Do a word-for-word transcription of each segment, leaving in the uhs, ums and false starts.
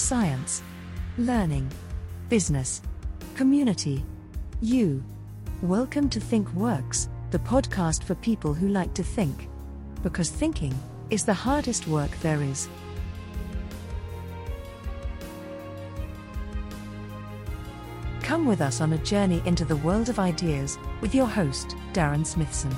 science, learning, business, community, you. Welcome to ThinkWorks, the podcast for people who like to think. Because thinking is the hardest work there is. Come with us on a journey into the world of ideas with your host, Darren Smithson.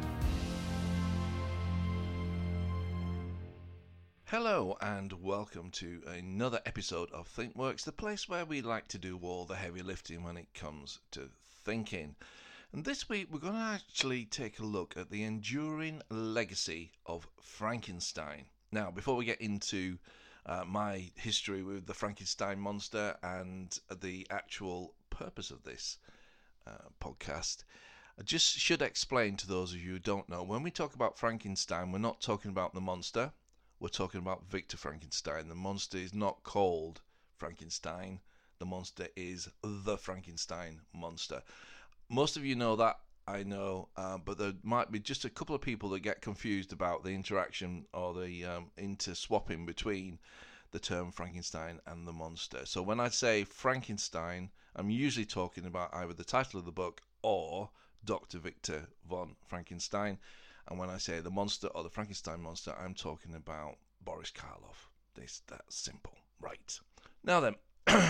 Hello and welcome to another episode of ThinkWorks, the place where we like to do all the heavy lifting when it comes to thinking. And this week we're going to actually take a look at the enduring legacy of Frankenstein. Now, before we get into uh, my history with the Frankenstein monster and the actual purpose of this uh, podcast, I just should explain to those of you who don't know, when we talk about Frankenstein, we're not talking about the monster. We're talking about Victor Frankenstein. The monster is not called Frankenstein. The monster is the Frankenstein monster. Most of you know that, I know, uh, but there might be just a couple of people that get confused about the interaction or the um, inter-swapping between the term Frankenstein and the monster. So when I say Frankenstein, I'm usually talking about either the title of the book or Doctor Victor von Frankenstein. And when I say the monster or the Frankenstein monster, I'm talking about Boris Karloff. This that simple, right? Now then,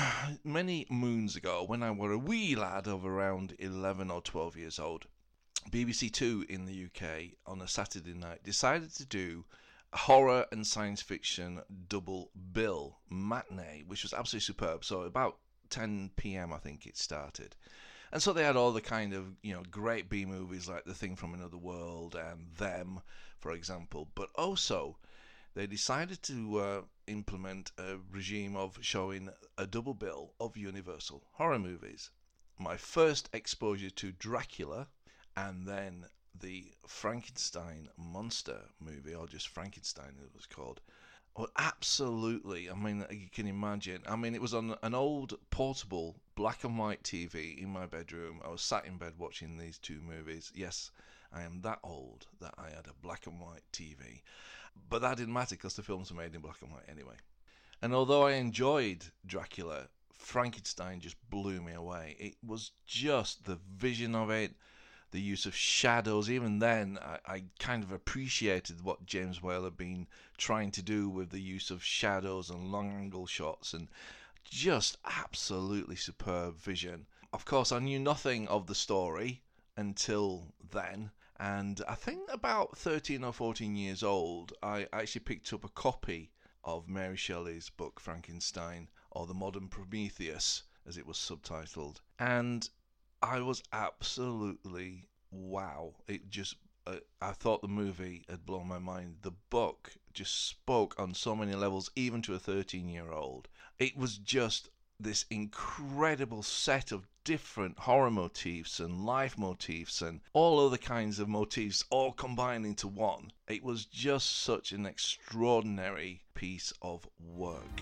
many moons ago, when I were a wee lad of around eleven or twelve years old, B B C Two in the U K on a Saturday night decided to do a horror and science fiction double bill matinee, which was absolutely superb. So about ten p.m. I think it started. And so they had all the kind of, you know, great B movies like The Thing from Another World and Them, for example. But also, they decided to uh, implement a regime of showing a double bill of Universal horror movies. My first exposure to Dracula and then the Frankenstein monster movie, or just Frankenstein it was called, well, absolutely. I mean, you can imagine. I mean, it was on an old portable black and white T V in my bedroom. I was sat in bed watching these two movies. Yes, I am that old that I had a black and white T V. But that didn't matter because the films were made in black and white anyway. And although I enjoyed Dracula, Frankenstein just blew me away. It was just the vision of it, the use of shadows. Even then, I, I kind of appreciated what James Whale had been trying to do with the use of shadows and long-angle shots, and just absolutely superb vision. Of course, I knew nothing of the story until then, and I think about thirteen or fourteen years old, I actually picked up a copy of Mary Shelley's book Frankenstein, or The Modern Prometheus, as it was subtitled, and I was absolutely wow. It just, uh, I thought the movie had blown my mind. The book just spoke on so many levels, even to a thirteen-year-old. It was just this incredible set of different horror motifs and life motifs and all other kinds of motifs all combined into one. It was just such an extraordinary piece of work.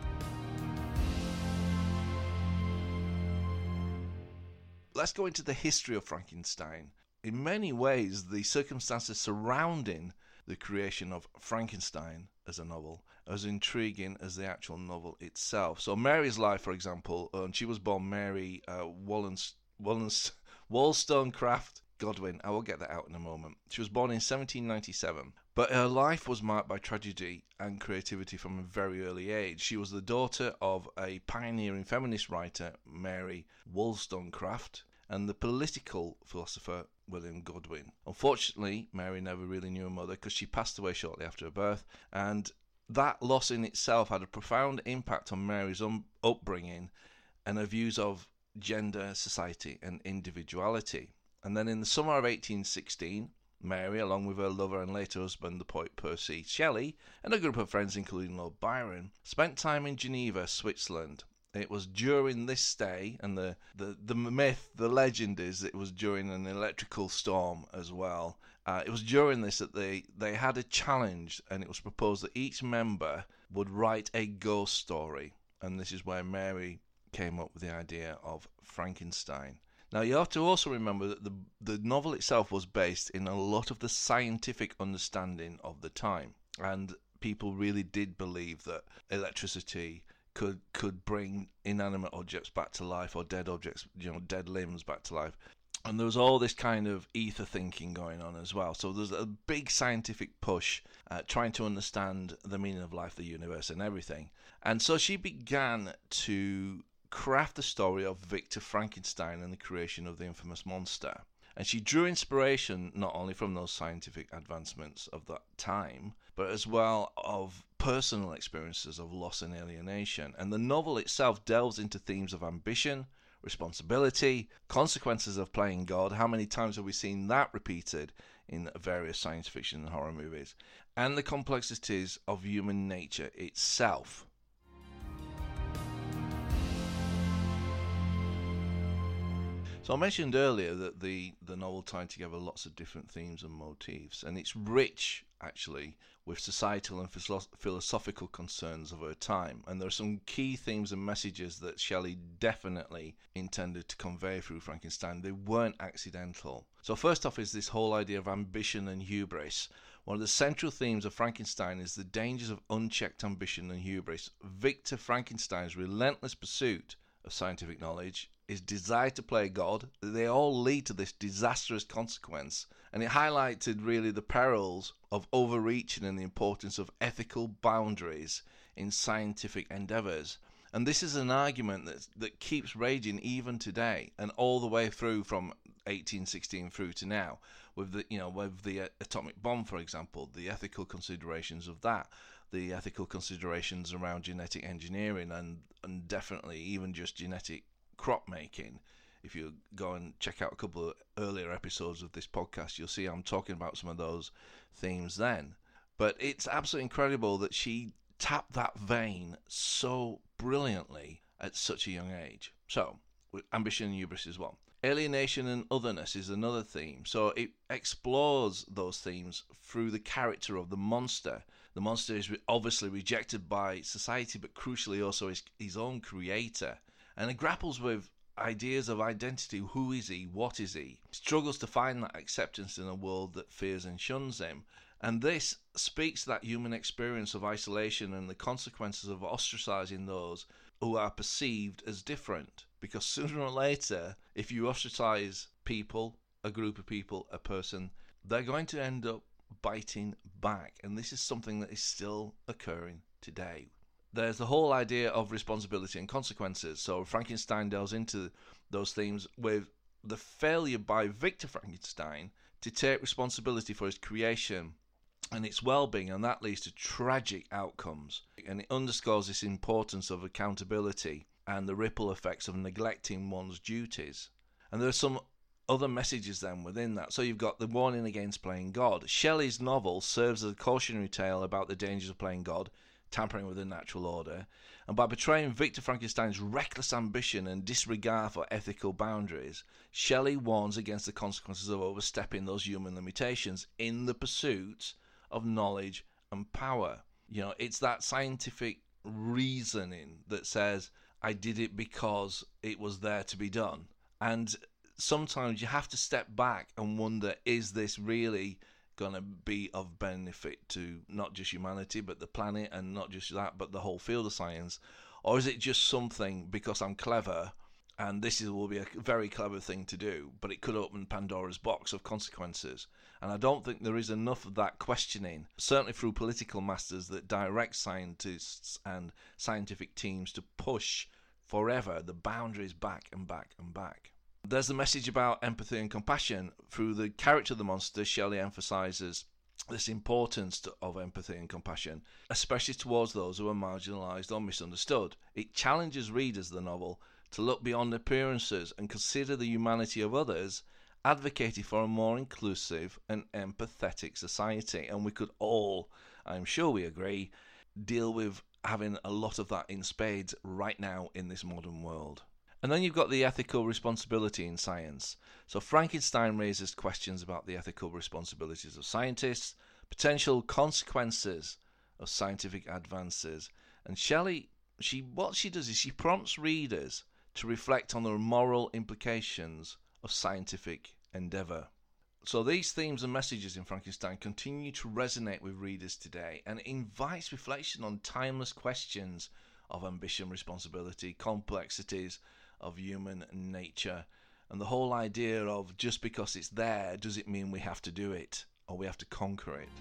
Let's go into the history of Frankenstein. In many ways, the circumstances surrounding the creation of Frankenstein as a novel are as intriguing as the actual novel itself. So Mary's life, for example, um, she was born Mary uh, Wollons- Wollons- Wollstonecraft Godwin. I will get that out in a moment. She was born in seventeen ninety-seven, but her life was marked by tragedy and creativity from a very early age. She was the daughter of a pioneering feminist writer, Mary Wollstonecraft, and the political philosopher William Godwin. Unfortunately, Mary never really knew her mother because she passed away shortly after her birth, and that loss in itself had a profound impact on Mary's um, upbringing and her views of gender, society, and individuality. And then in the summer of eighteen sixteen, Mary, along with her lover and later husband, the poet Percy Shelley, and a group of friends including Lord Byron, spent time in Geneva, Switzerland. It was during this stay, and the, the, the myth, the legend is it was during an electrical storm as well. Uh, it was during this that they, they had a challenge, and it was proposed that each member would write a ghost story. And this is where Mary came up with the idea of Frankenstein. Now, you have to also remember that the, the novel itself was based in a lot of the scientific understanding of the time. And people really did believe that electricity could could bring inanimate objects back to life, or dead objects, you know, dead limbs back to life. And there was all this kind of ether thinking going on as well. So there's a big scientific push uh, trying to understand the meaning of life, the universe, and everything. And so she began to craft the story of Victor Frankenstein and the creation of the infamous monster. And she drew inspiration not only from those scientific advancements of that time, but as well of personal experiences of loss and alienation. And the novel itself delves into themes of ambition, responsibility, consequences of playing God. How many times have we seen that repeated in various science fiction and horror movies? And the complexities of human nature itself. So I mentioned earlier that the, the novel tied together lots of different themes and motifs, and it's rich, actually, with societal and philosophical concerns of her time. And there are some key themes and messages that Shelley definitely intended to convey through Frankenstein. They weren't accidental. So first off is this whole idea of ambition and hubris. One of the central themes of Frankenstein is the dangers of unchecked ambition and hubris. Victor Frankenstein's relentless pursuit of scientific knowledge, his desire to play God, they all lead to this disastrous consequence. And it highlighted really the perils of overreaching and the importance of ethical boundaries in scientific endeavours. And this is an argument that that keeps raging even today, and all the way through from eighteen sixteen through to now, with the you know with the uh, atomic bomb, for example, the ethical considerations of that, the ethical considerations around genetic engineering, and and definitely even just genetic crop making. If you go and check out a couple of earlier episodes of this podcast, you'll see I'm talking about some of those themes then. But it's absolutely incredible that she tapped that vein so brilliantly at such a young age. So, ambition and hubris is one. Alienation and otherness is another theme. So it explores those themes through the character of the monster. The monster is obviously rejected by society, but crucially also his, his own creator. And it grapples with ideas of identity. Who is he? What is he? Struggles to find that acceptance in a world that fears and shuns him. And this speaks to that human experience of isolation and the consequences of ostracizing those who are perceived as different. Because sooner or later, if you ostracize people, a group of people, a person, they're going to end up biting back. And this is something that is still occurring today. There's the whole idea of responsibility and consequences. So Frankenstein delves into those themes with the failure by Victor Frankenstein to take responsibility for his creation and its well-being, and that leads to tragic outcomes. And it underscores this importance of accountability and the ripple effects of neglecting one's duties. And there are some other messages then within that. So you've got the warning against playing God. Shelley's novel serves as a cautionary tale about the dangers of playing God, tampering with the natural order, and by portraying Victor Frankenstein's reckless ambition and disregard for ethical boundaries, Shelley warns against the consequences of overstepping those human limitations in the pursuit of knowledge and power. You know, it's that scientific reasoning that says, I did it because it was there to be done. And sometimes you have to step back and wonder, is this really going to be of benefit to not just humanity but the planet, and not just that but the whole field of science? Or is it just something because I'm clever and this is, will be a very clever thing to do, but it could open Pandora's box of consequences? And I don't think there is enough of that questioning, certainly through political masters that direct scientists and scientific teams to push forever the boundaries back and back and back. There's the message about empathy and compassion. Through the character of the monster, Shelley emphasises this importance to, of empathy and compassion, especially towards those who are marginalised or misunderstood. It challenges readers, the novel, to look beyond appearances and consider the humanity of others, advocating for a more inclusive and empathetic society. And we could all, I'm sure we agree, deal with having a lot of that in spades right now in this modern world. And then you've got the ethical responsibility in science. So Frankenstein raises questions about the ethical responsibilities of scientists, potential consequences of scientific advances. And Shelley, she what she does is she prompts readers to reflect on the moral implications of scientific endeavour. So these themes and messages in Frankenstein continue to resonate with readers today, and it invites reflection on timeless questions of ambition, responsibility, complexities of human nature, and the whole idea of just because it's there, does it mean we have to do it or we have to conquer it?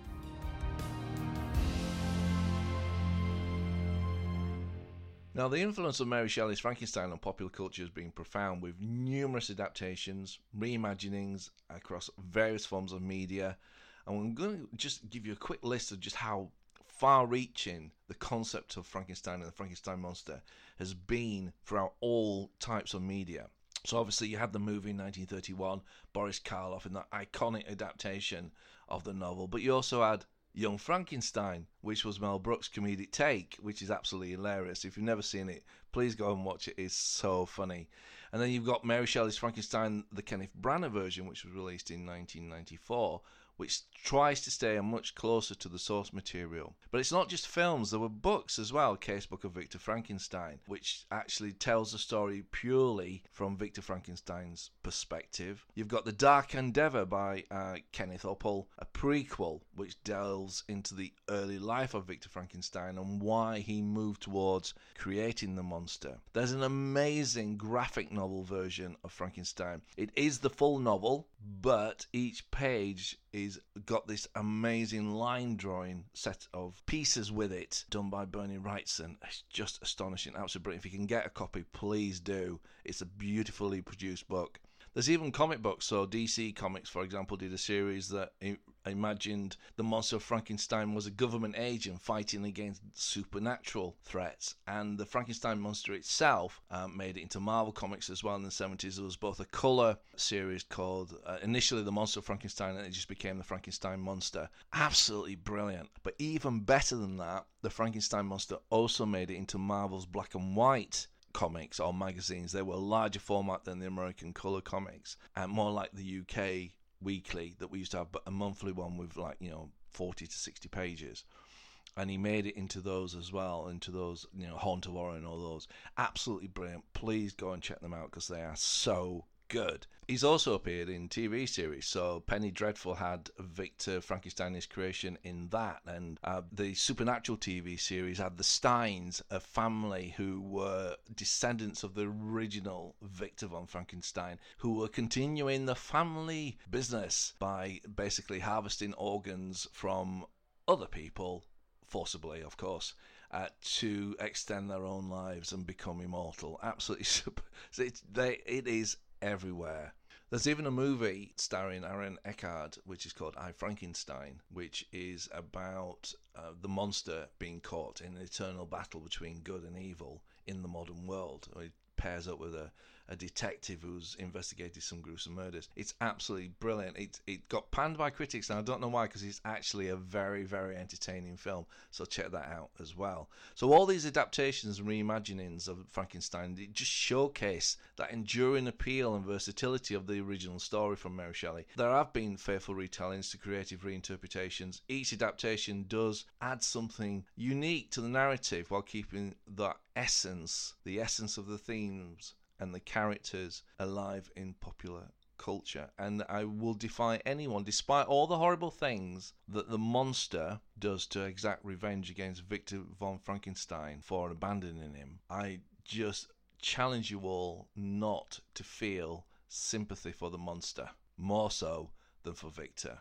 Now, the influence of Mary Shelley's Frankenstein on popular culture has been profound, with numerous adaptations, reimaginings across various forms of media. And I'm going to just give you a quick list of just how far-reaching the concept of Frankenstein and the Frankenstein monster has been throughout all types of media. So obviously you had the movie in nineteen thirty-one, Boris Karloff, in that iconic adaptation of the novel, but you also had Young Frankenstein, which was Mel Brooks' comedic take, which is absolutely hilarious. If you've never seen it, please go and watch it. It's so funny. And then you've got Mary Shelley's Frankenstein, the Kenneth Branagh version, which was released in nineteen ninety-four, which tries to stay much closer to the source material. But it's not just films, there were books as well, Case Book of Victor Frankenstein, which actually tells the story purely from Victor Frankenstein's perspective. You've got The Dark Endeavour by uh, Kenneth Uppel, a prequel which delves into the early life of Victor Frankenstein and why he moved towards creating the monster. There's an amazing graphic novel version of Frankenstein. It is the full novel, but each page is got this amazing line drawing set of pieces with it done by Bernie Wrightson. It's just astonishing, absolutely brilliant. If you can get a copy, please do. It's a beautifully produced book. There's even comic books. So D C Comics, for example, did a series that imagined the monster of Frankenstein was a government agent fighting against supernatural threats. And the Frankenstein monster itself um, made it into Marvel Comics as well in the seventies. There was both a colour series called, uh, initially The Monster of Frankenstein, and it just became the Frankenstein Monster. Absolutely brilliant. But even better than that, the Frankenstein monster also made it into Marvel's black and white comics or magazines. They were larger format than the American colour comics, and more like the U K weekly that we used to have, but a monthly one with like, you know, forty to sixty pages. And he made it into those as well, into those, you know, Haunt of Horror and all those. Absolutely brilliant. Please go and check them out because they are so good. He's also appeared in T V series. So Penny Dreadful had Victor Frankenstein, his creation, in that, and uh, the Supernatural T V series had the Steins, a family who were descendants of the original Victor von Frankenstein, who were continuing the family business by basically harvesting organs from other people, forcibly of course, uh, to extend their own lives and become immortal. Absolutely super. So it's, they, it is everywhere. There's even a movie starring Aaron Eckhart which is called I, Frankenstein, which is about uh, the monster being caught in an eternal battle between good and evil in the modern world. It pairs up with a, a detective who's investigated some gruesome murders. It's absolutely brilliant. It, it got panned by critics, and I don't know why, because it's actually a very, very entertaining film. So check that out as well. So all these adaptations and reimaginings of Frankenstein, it just showcase that enduring appeal and versatility of the original story from Mary Shelley. There have been faithful retellings to creative reinterpretations. Each adaptation does add something unique to the narrative while keeping that essence, the essence of the themes and the characters alive in popular culture. And I will defy anyone, despite all the horrible things that the monster does to exact revenge against Victor von Frankenstein for abandoning him, I just challenge you all not to feel sympathy for the monster, more so than for Victor.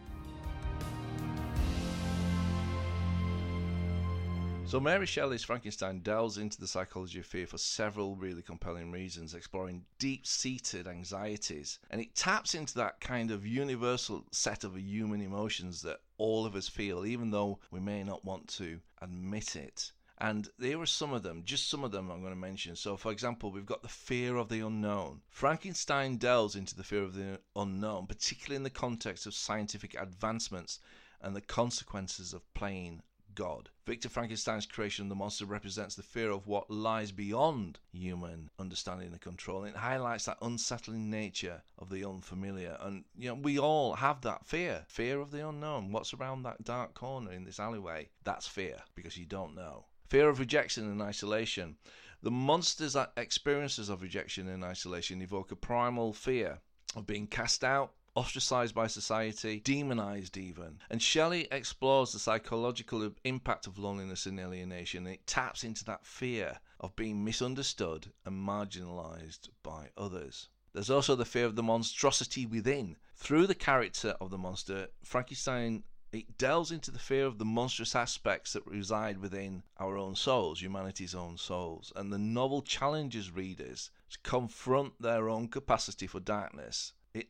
So Mary Shelley's Frankenstein delves into the psychology of fear for several really compelling reasons, exploring deep-seated anxieties, and it taps into that kind of universal set of human emotions that all of us feel, even though we may not want to admit it. And there are some of them, just some of them I'm going to mention. So, for example, we've got the fear of the unknown. Frankenstein delves into the fear of the unknown, particularly in the context of scientific advancements and the consequences of playing God. Victor Frankenstein's creation of the monster represents the fear of what lies beyond human understanding and control. And it highlights that unsettling nature of the unfamiliar. And, you know, we all have that fear. Fear of the unknown. What's around that dark corner in this alleyway? That's fear, because you don't know. Fear of rejection and isolation. The monster's experiences of rejection and isolation evoke a primal fear of being cast out ostracized by society, demonized even. And Shelley explores the psychological impact of loneliness and alienation. It taps into that fear of being misunderstood and marginalized by others. There's also the fear of the monstrosity within. Through the character of the monster, Frankenstein, it delves into the fear of the monstrous aspects that reside within our own souls, humanity's own souls. And the novel challenges readers to confront their own capacity for darkness. It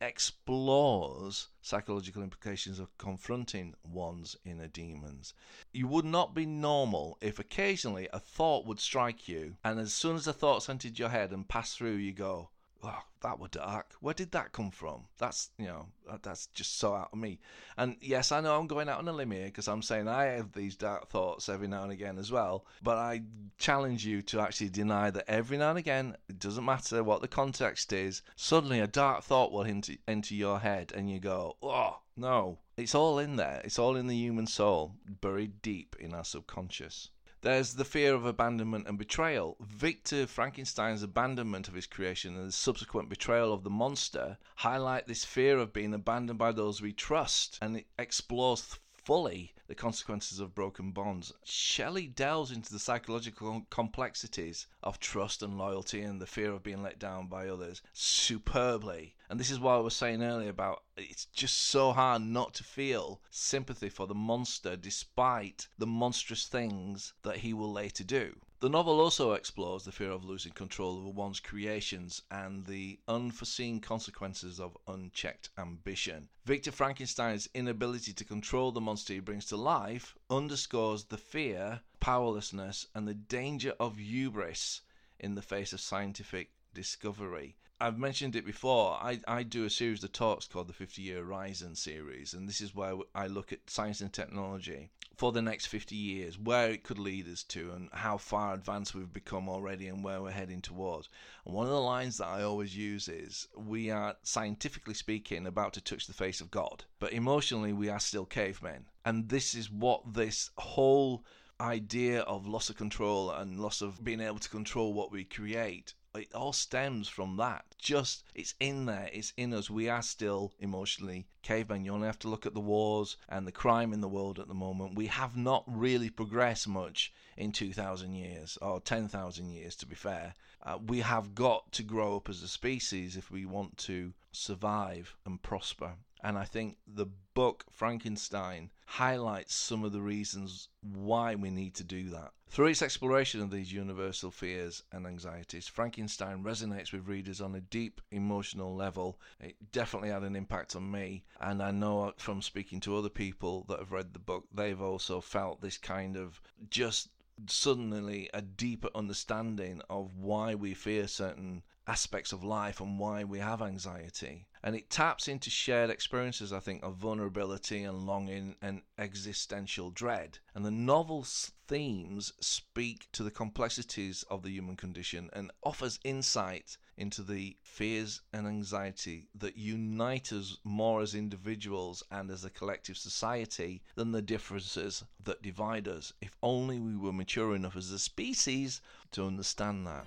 explores psychological implications of confronting one's inner demons. You would not be normal if occasionally a thought would strike you, and as soon as the thoughts entered your head and passed through, you go, oh, that was dark. Where did that come from? That's, you know, that's just so out of me. And yes, I know I'm going out on a limb here because I'm saying I have these dark thoughts every now and again as well. But I challenge you to actually deny that every now and again, it doesn't matter what the context is, suddenly a dark thought will enter, enter your head and you go, oh, no. It's all in there. It's all in the human soul, buried deep in our subconscious. There's the fear of abandonment and betrayal. Victor Frankenstein's abandonment of his creation and the subsequent betrayal of the monster highlight this fear of being abandoned by those we trust, and it explores fully the consequences of broken bonds. Shelley delves into the psychological complexities of trust and loyalty and the fear of being let down by others superbly. And this is what I was saying earlier about it's just so hard not to feel sympathy for the monster despite the monstrous things that he will later do. The novel also explores the fear of losing control over one's creations and the unforeseen consequences of unchecked ambition. Victor Frankenstein's inability to control the monster he brings to life underscores the fear, powerlessness, and the danger of hubris in the face of scientific discovery. I've mentioned it before. I, I do a series of talks called the fifty-Year Horizon series, and this is where I look at science and technology for the next fifty years, where it could lead us to and how far advanced we've become already and where we're heading towards. And one of the lines that I always use is, we are, scientifically speaking, about to touch the face of God, but emotionally we are still cavemen. And this is what this whole idea of loss of control and loss of being able to control what we create, it all stems from that. Just, it's in there, it's in us. We are still emotionally cavemen. You only have to look at the wars and the crime in the world at the moment. We have not really progressed much in two thousand years, or ten thousand years to be fair. Uh, we have got to grow up as a species if we want to survive and prosper. And I think the book Frankenstein highlights some of the reasons why we need to do that. Through its exploration of these universal fears and anxieties, Frankenstein resonates with readers on a deep emotional level. It definitely had an impact on me, and I know from speaking to other people that have read the book, they've also felt this kind of just suddenly a deeper understanding of why we fear certain aspects of life and why we have anxiety. And it taps into shared experiences, I think, of vulnerability and longing and existential dread. And the novel's themes speak to the complexities of the human condition and offers insight into the fears and anxiety that unite us more as individuals and as a collective society than the differences that divide us. If only we were mature enough as a species to understand that.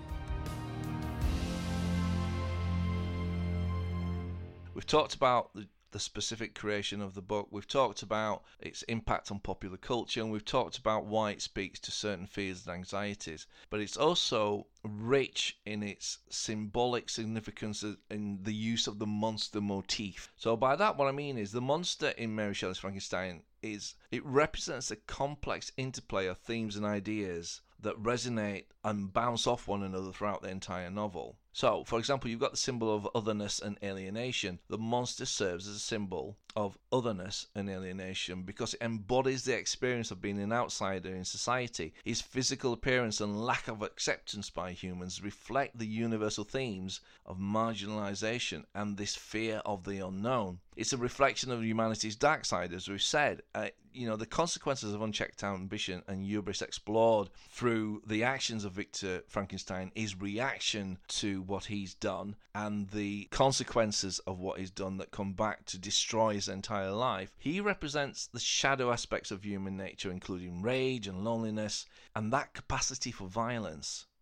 We've talked about the, the specific creation of the book, we've talked about its impact on popular culture, and we've talked about why it speaks to certain fears and anxieties. But it's also rich in its symbolic significance in the use of the monster motif. So by that, what I mean is the monster in Mary Shelley's Frankenstein is, it represents a complex interplay of themes and ideas that resonate and bounce off one another throughout the entire novel. So, for example, you've got the symbol of otherness and alienation. The monster serves as a symbol of otherness and alienation because it embodies the experience of being an outsider in society. His physical appearance and lack of acceptance by humans reflect the universal themes of marginalization and this fear of the unknown. It's a reflection of humanity's dark side, as we've said. Uh, you know, the consequences of unchecked ambition and hubris explored through the actions of Victor Frankenstein, his reaction to what he's done, and the consequences of what he's done that come back to destroy his entire life. He represents the shadow aspects of human nature, including rage and loneliness, and that capacity for violence.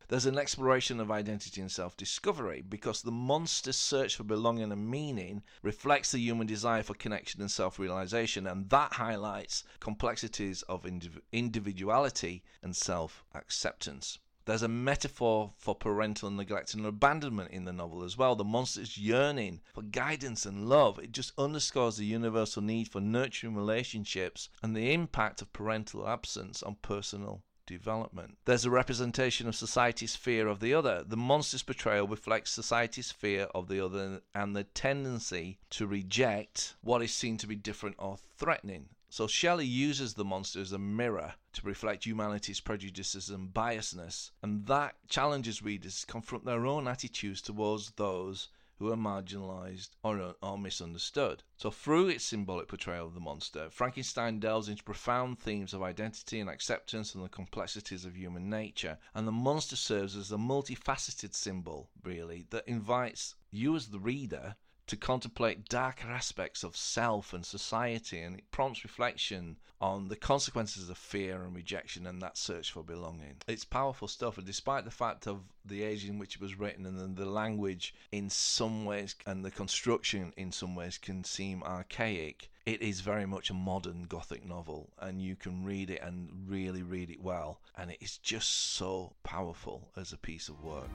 There's an exploration of identity and self-discovery because the monster's search for belonging and meaning reflects the human desire for connection and self-realization, and that highlights complexities of indiv- individuality and self-acceptance. There's a metaphor for parental neglect and abandonment in the novel as well. The monster's yearning for guidance and love. It just underscores the universal need for nurturing relationships and the impact of parental absence on personal development. There's a representation of society's fear of the other. The monster's portrayal reflects society's fear of the other and the tendency to reject what is seen to be different or threatening. So Shelley uses the monster as a mirror to reflect humanity's prejudices and biasness, and that challenges readers to confront their own attitudes towards those who are marginalised or, or misunderstood. So through its symbolic portrayal of the monster, Frankenstein delves into profound themes of identity and acceptance and the complexities of human nature, and the monster serves as a multifaceted symbol, really, that invites you as the reader to contemplate darker aspects of self and society, and it prompts reflection on the consequences of fear and rejection and that search for belonging. It's powerful stuff, and despite the fact of the age in which it was written and the language in some ways and the construction in some ways can seem archaic, it is very much a modern Gothic novel, and you can read it and really read it well, and it is just so powerful as a piece of work.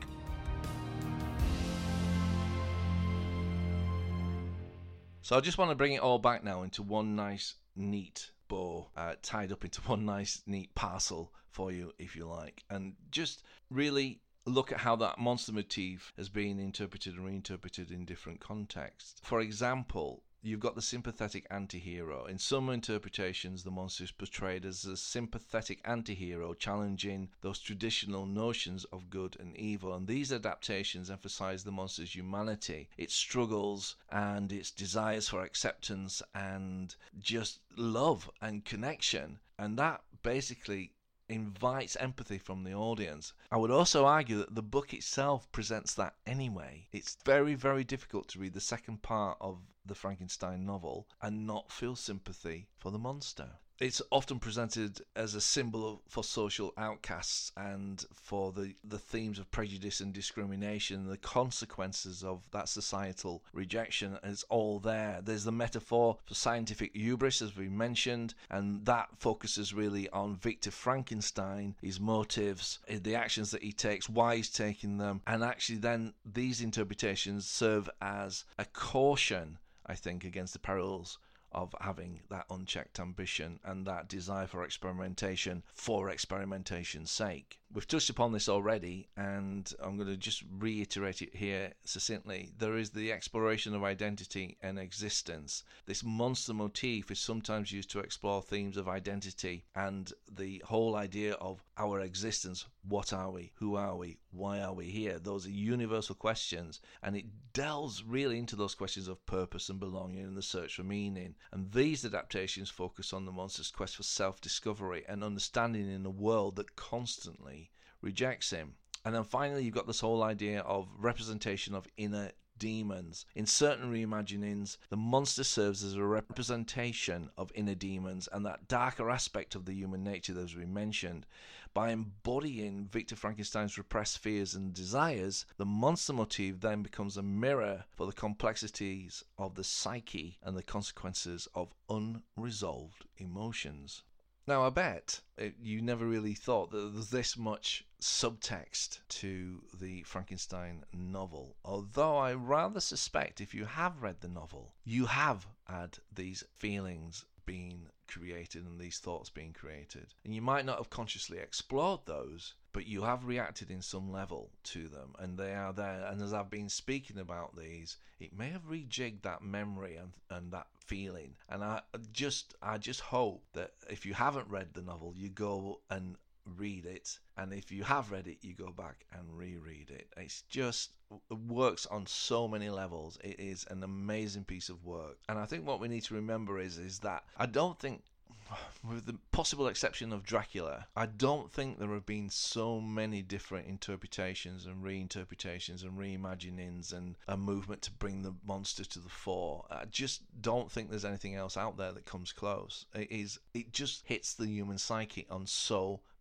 So I just want to bring it all back now into one nice, neat bow, uh, tied up into one nice, neat parcel for you, if you like, and just really look at how that monster motif has been interpreted and reinterpreted in different contexts. For example, you've got the sympathetic anti-hero. In some interpretations, the monster is portrayed as a sympathetic anti-hero, challenging those traditional notions of good and evil. And these adaptations emphasize the monster's humanity, its struggles, and its desires for acceptance and just love and connection. And that basically invites empathy from the audience. I would also argue that the book itself presents that anyway. It's very, very difficult to read the second part of the Frankenstein novel and not feel sympathy for the monster. It's often presented as a symbol for social outcasts and for the, the themes of prejudice and discrimination, the consequences of that societal rejection. It's all there. There's the metaphor for scientific hubris, as we mentioned, and that focuses really on Victor Frankenstein, his motives, the actions that he takes, why he's taking them, and actually then these interpretations serve as a caution, I think, against the perils of having that unchecked ambition and that desire for experimentation for experimentation's sake. We've touched upon this already, and I'm going to just reiterate it here succinctly. There is the exploration of identity and existence. This monster motif is sometimes used to explore themes of identity and the whole idea of our existence. What are we? Who are we? Why are we here? Those are universal questions, and it delves really into those questions of purpose and belonging and the search for meaning. And these adaptations focus on the monster's quest for self-discovery and understanding in a world that constantly rejects him. And then finally, you've got this whole idea of representation of inner demons. In certain reimaginings, the monster serves as a representation of inner demons and that darker aspect of the human nature that as we mentioned. By embodying Victor Frankenstein's repressed fears and desires, the monster motif then becomes a mirror for the complexities of the psyche and the consequences of unresolved emotions. Now, I bet it, you never really thought that there was this much subtext to the Frankenstein novel, although I rather suspect if you have read the novel, you have had these feelings being created and these thoughts being created. And you might not have consciously explored those, but you have reacted in some level to them, and they are there. And as I've been speaking about these, it may have rejigged that memory and, and that feeling. And I just I just hope that if you haven't read the novel, you go and read it, and if you have read it, you go back and reread it. It's just, it works on so many levels. It is an amazing piece of work. And I think what we need to remember is is that I don't think, with the possible exception of Dracula, I don't think there have been so many different interpretations and reinterpretations and reimaginings and a movement to bring the monster to the fore. I just don't think there's anything else out there that comes close. It is, it just hits the human psyche on so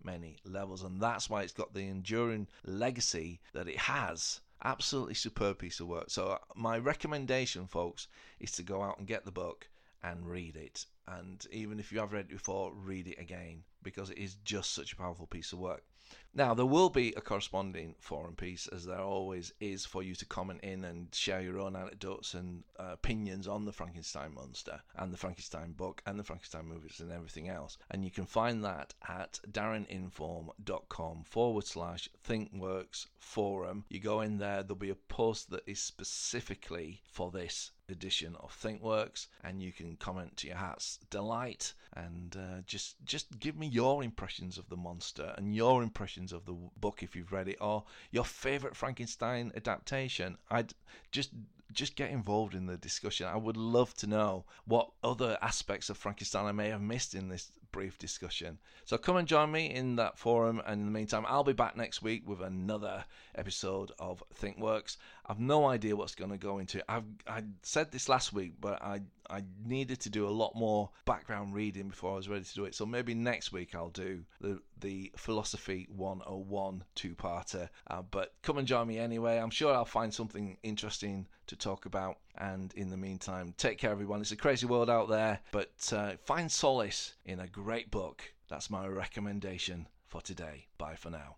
many levels, and that's why it's got the enduring legacy that it has. Absolutely superb piece of work. So my recommendation, folks, is to go out and get the book and read it. And even if you have read it before, read it again, because it is just such a powerful piece of work. Now, there will be a corresponding forum piece, as there always is, for you to comment in and share your own anecdotes and uh, opinions on the Frankenstein monster and the Frankenstein book and the Frankenstein movies and everything else. And you can find that at darreninform.com forward slash ThinkWorks forum. You go in there, there'll be a post that is specifically for this edition of ThinkWorks, and you can comment to your heart's delight and uh, just just give me your impressions of the monster and your impressions of the book if you've read it, or your favorite Frankenstein adaptation. I'd just just get involved in the discussion. I would love to know what other aspects of Frankenstein I may have missed in this brief discussion. So come and join me in that forum, and in the meantime, I'll be back next week with another episode of ThinkWorks. I've no idea what's going to go into. I've I said this last week, but I I needed to do a lot more background reading before I was ready to do it. So maybe next week I'll do the the Philosophy one oh one two-parter. Uh, but come and join me anyway. I'm sure I'll find something interesting to talk about. And in the meantime, take care, everyone. It's a crazy world out there, but uh, find solace in a great book. That's my recommendation for today. Bye for now.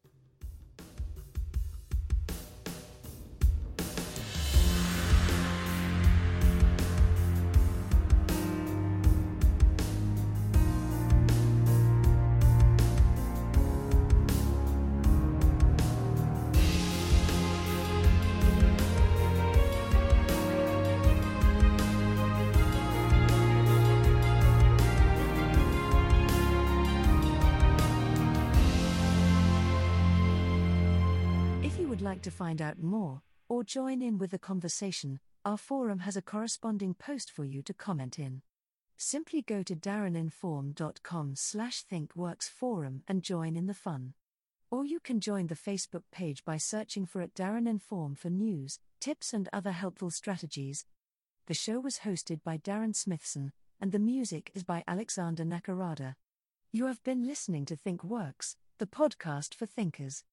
Like to find out more or join in with the conversation, our forum has a corresponding post for you to comment in. Simply go to darreninform.com slash thinkworks forum and join in the fun. Or you can join the Facebook page by searching for at Darren Inform for news, tips and other helpful strategies. The show was hosted by Darren Smithson, and the music is by Alexander Nakarada. You have been listening to ThinkWorks, the podcast for thinkers.